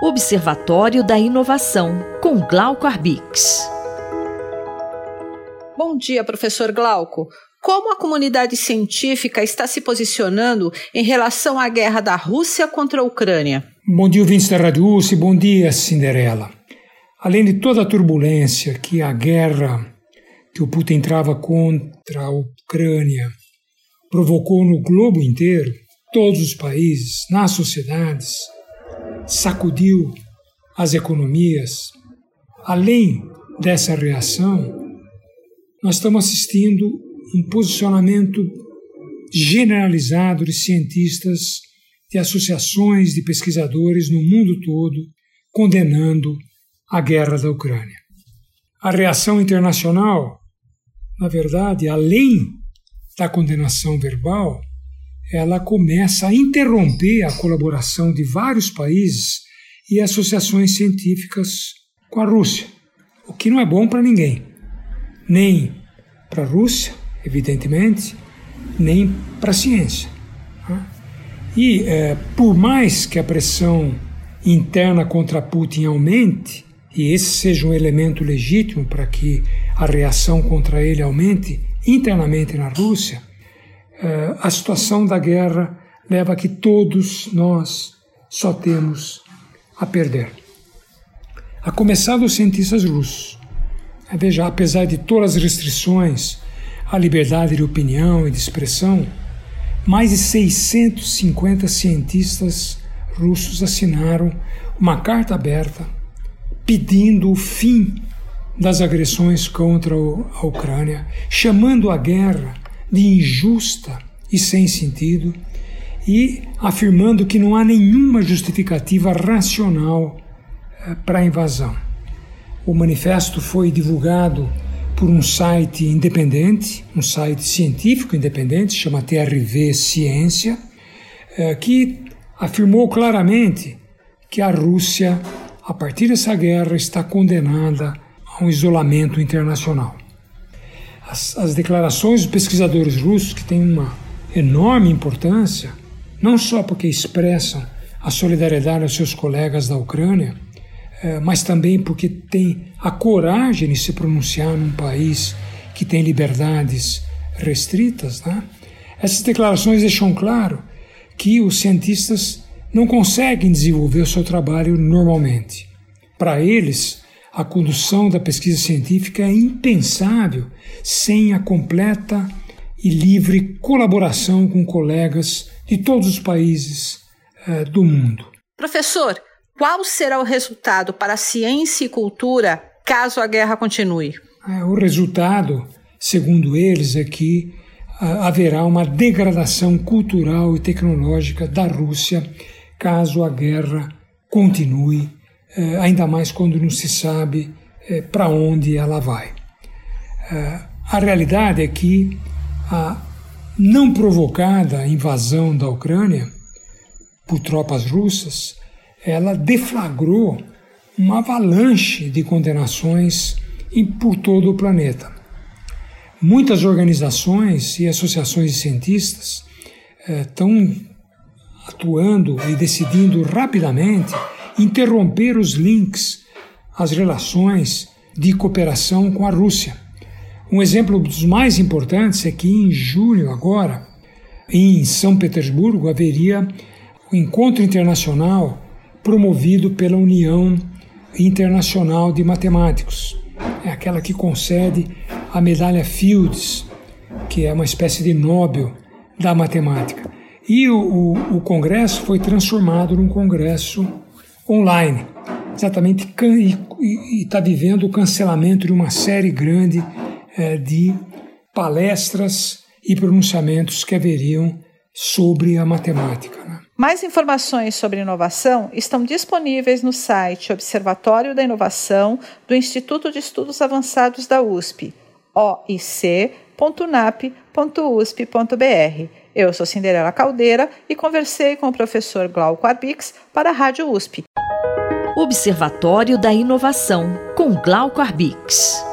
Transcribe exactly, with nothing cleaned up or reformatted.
Observatório da Inovação, com Glauco Arbix. Bom dia, professor Glauco. Como a comunidade científica está se posicionando em relação à guerra da Rússia contra a Ucrânia? Bom dia, ouvintes da Rádio U S P. Bom dia, Cinderela. Além de toda a turbulência que a guerra que o Putin trava contra a Ucrânia provocou no globo inteiro, todos os países, nas sociedades, sacudiu as economias. Além dessa reação, nós estamos assistindo um posicionamento generalizado de cientistas, de associações de pesquisadores no mundo todo, condenando a guerra da Ucrânia. A reação internacional, na verdade, além da condenação verbal, ela começa a interromper a colaboração de vários países e associações científicas com a Rússia, o que não é bom para ninguém, nem para a Rússia, evidentemente, nem para a ciência. E, é, por mais que a pressão interna contra Putin aumente, e esse seja um elemento legítimo para que a reação contra ele aumente internamente na Rússia, é, a situação da guerra leva a que todos nós só temos a perder. A começar dos cientistas russos. Veja, apesar de todas as restrições à liberdade de opinião e de expressão, mais de seiscentos e cinquenta cientistas russos assinaram uma carta aberta pedindo o fim das agressões contra a Ucrânia, chamando a guerra de injusta e sem sentido e afirmando que não há nenhuma justificativa racional para a invasão. O manifesto foi divulgado por um site independente, um site científico independente, chama T R V Ciência, que afirmou claramente que a Rússia, a partir dessa guerra, está condenada a um isolamento internacional. As, as declarações dos pesquisadores russos, que têm uma enorme importância, não só porque expressam a solidariedade aos seus colegas da Ucrânia, mas também porque tem a coragem de se pronunciar num país que tem liberdades restritas, né? Essas declarações deixam claro que os cientistas não conseguem desenvolver o seu trabalho normalmente. Para eles, a condução da pesquisa científica é impensável sem a completa e livre colaboração com colegas de todos os países eh, do mundo. Professor, qual será o resultado para a ciência e cultura caso a guerra continue? O resultado, segundo eles, é que haverá uma degradação cultural e tecnológica da Rússia caso a guerra continue, ainda mais quando não se sabe para onde ela vai. A realidade é que a não provocada invasão da Ucrânia por tropas russas ela deflagrou uma avalanche de condenações por todo o planeta. Muitas organizações e associações de cientistas eh, estão atuando e decidindo rapidamente interromper os links, as relações de cooperação com a Rússia. Um exemplo dos mais importantes é que em julho agora, em São Petersburgo, haveria um encontro internacional promovido pela União Internacional de Matemáticos. É aquela que concede a medalha Fields, que é uma espécie de Nobel da matemática. E o, o, o congresso foi transformado num congresso online, exatamente, e está vivendo o cancelamento de uma série grande é, de palestras e pronunciamentos que haveriam sobre a matemática, né? Mais informações sobre inovação estão disponíveis no site Observatório da Inovação do Instituto de Estudos Avançados da U S P, o i c ponto nap ponto u s p ponto b r. Eu sou Cinderela Caldeira e conversei com o professor Glauco Arbix para a Rádio U S P. Observatório da Inovação, com Glauco Arbix.